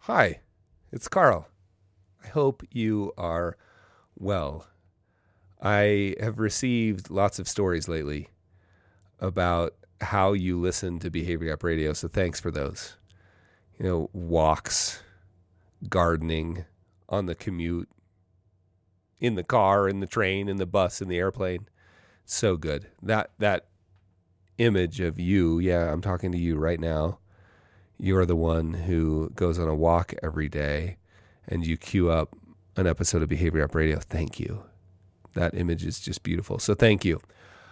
Hi, it's Carl. I hope you are well. I have received lots of stories lately about how you listen to Behavior Gap Radio, so thanks for those. Walks, gardening, on the commute, in the car, in the train, in the bus, in the airplane. So good. That image of you, yeah, I'm talking to you right now. You're the one who goes on a walk every day and you queue up an episode of Behavior Gap Radio. Thank you. That image is just beautiful. So thank you.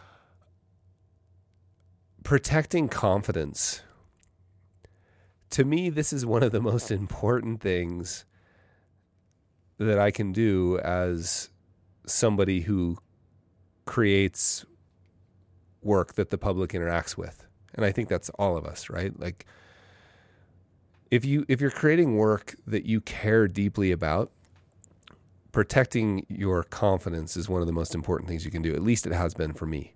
Protecting confidence. To me, this is one of the most important things that I can do as somebody who creates work that the public interacts with. And I think that's all of us, right? Like, if you're creating work that you care deeply about, protecting your confidence is one of the most important things you can do. At least it has been for me.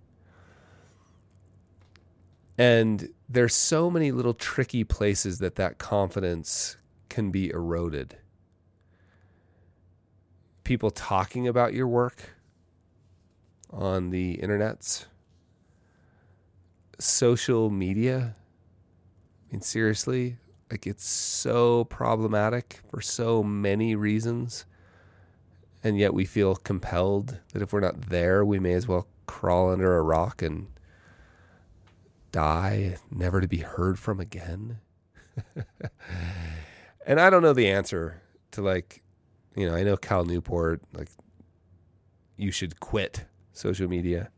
And there's so many little tricky places that confidence can be eroded. People talking about your work on the internets, social media. I mean, seriously, like, it's so problematic for so many reasons. And yet we feel compelled that if we're not there, we may as well crawl under a rock and die, never to be heard from again. And I don't know the answer to, I know Cal Newport, you should quit social media.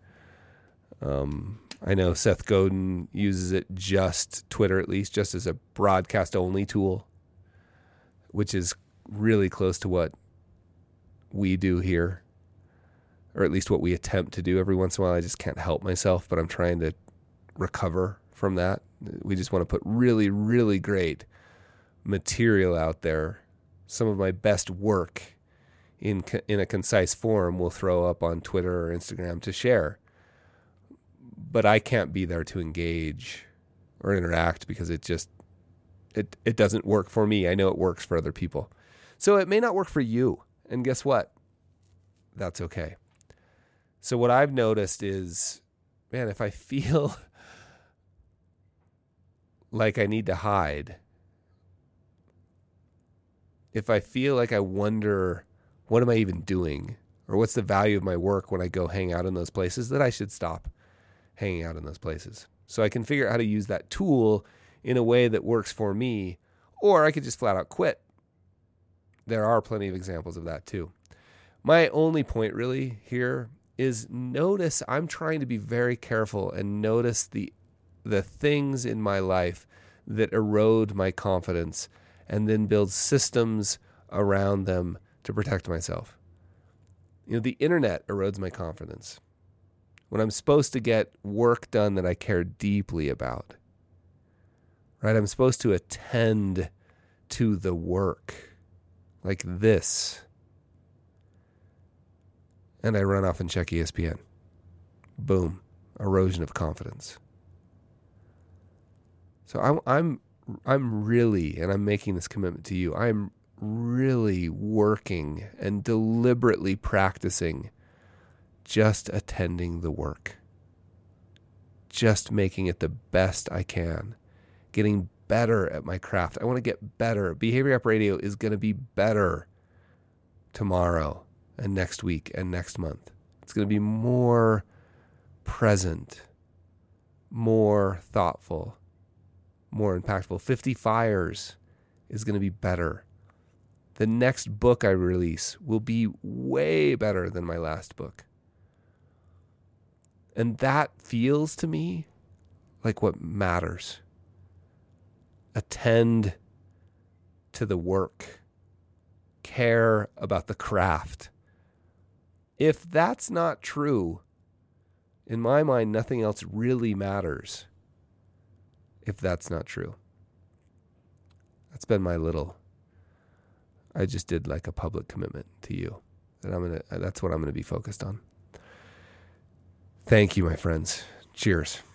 I know Seth Godin uses it, Twitter at least, just as a broadcast only tool, which is really close to what we do here, or at least what we attempt to do every once in a while. I just can't help myself, but I'm trying to recover from that. We just want to put really, really great material out there. Some of my best work in a concise form we'll throw up on Twitter or Instagram to share. But I can't be there to engage or interact because it doesn't work for me. I know it works for other people. So it may not work for you. And guess what? That's okay. So what I've noticed is, man, if I feel like I need to hide, if I feel like I wonder, what am I even doing? Or what's the value of my work when I go hang out in those places, that I should stop hanging out in those places. So I can figure out how to use that tool in a way that works for me, or I could just flat out quit. There are plenty of examples of that too. My only point really here is, notice I'm trying to be very careful and notice the things in my life that erode my confidence, and then build systems around them to protect myself. The internet erodes my confidence. When I'm supposed to get work done that I care deeply about, right? I'm supposed to attend to the work like this. And I run off and check ESPN. Boom. Erosion of confidence. So I'm really, and I'm making this commitment to you, I'm really working and deliberately practicing just attending the work, just making it the best I can, getting better at my craft. I want to get better. Behavior Gap Radio is going to be better tomorrow and next week and next month. It's going to be more present, more thoughtful, more impactful. 50 Fires is going to be better. The next book I release will be way better than my last book. And that feels to me like what matters. Attend to the work. Care about the craft. If that's not true, in my mind, nothing else really matters. If that's not true. That's been my I just did like a public commitment to you. That's what I'm going to be focused on. Thank you, my friends. Cheers.